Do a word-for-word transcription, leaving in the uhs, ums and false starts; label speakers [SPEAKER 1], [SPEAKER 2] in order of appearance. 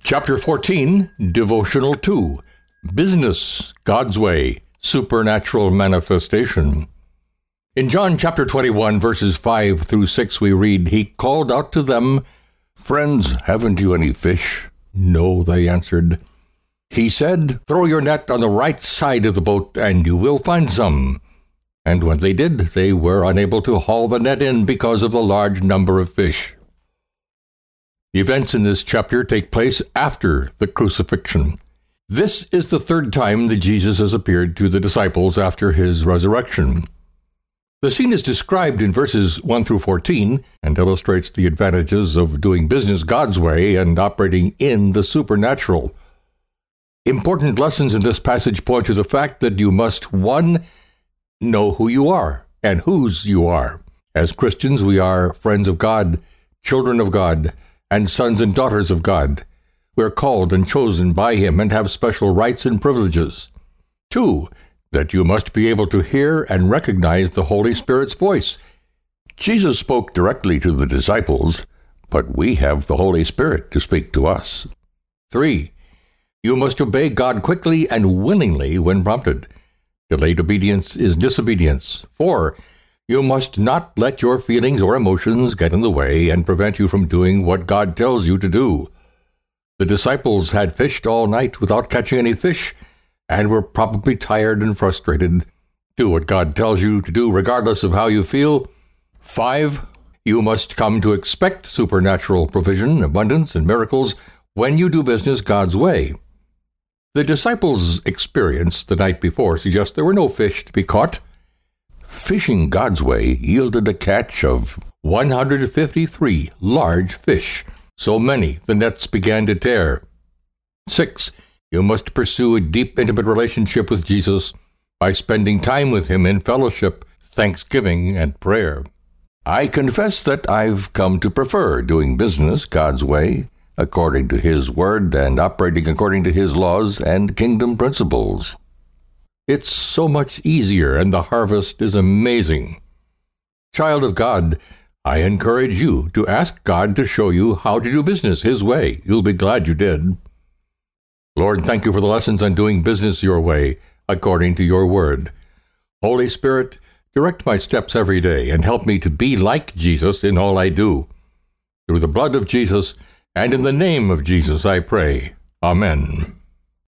[SPEAKER 1] Chapter fourteen, Devotional two, Business, God's Way, Supernatural Manifestation. In John chapter twenty-one, verses five through six, we read, He called out to them, Friends, haven't you any fish? No, they answered. He said, Throw your net on the right side of the boat, and you will find some. And when they did, they were unable to haul the net in because of the large number of fish. Events in this chapter take place after the crucifixion. This is the third time that Jesus has appeared to the disciples after his resurrection. The scene is described in verses one through fourteen and illustrates the advantages of doing business God's way and operating in the supernatural. Important lessons in this passage point to the fact that you must, one, know who you are and whose you are. As Christians, we are friends of God, children of God, and sons and daughters of God. We are called and chosen by Him and have special rights and privileges. Two, that you must be able to hear and recognize the Holy Spirit's voice. Jesus spoke directly to the disciples, but we have the Holy Spirit to speak to us. Three, you must obey God quickly and willingly when prompted. Delayed obedience is disobedience. Four, you must not let your feelings or emotions get in the way and prevent you from doing what God tells you to do. The disciples had fished all night without catching any fish and were probably tired and frustrated. Do what God tells you to do regardless of how you feel. Five, you must come to expect supernatural provision, abundance, and miracles when you do business God's way. The disciples' experience the night before suggests there were no fish to be caught. Fishing God's way yielded a catch of one hundred fifty-three large fish, so many the nets began to tear. Six, you must pursue a deep, intimate relationship with Jesus by spending time with Him in fellowship, thanksgiving, and prayer. I confess that I've come to prefer doing business God's way, according to His Word and operating according to His laws and kingdom principles. It's so much easier, and the harvest is amazing. Child of God, I encourage you to ask God to show you how to do business His way. You'll be glad you did. Lord, thank you for the lessons on doing business your way, according to your word. Holy Spirit, direct my steps every day and help me to be like Jesus in all I do. Through the blood of Jesus and in the name of Jesus I pray. Amen.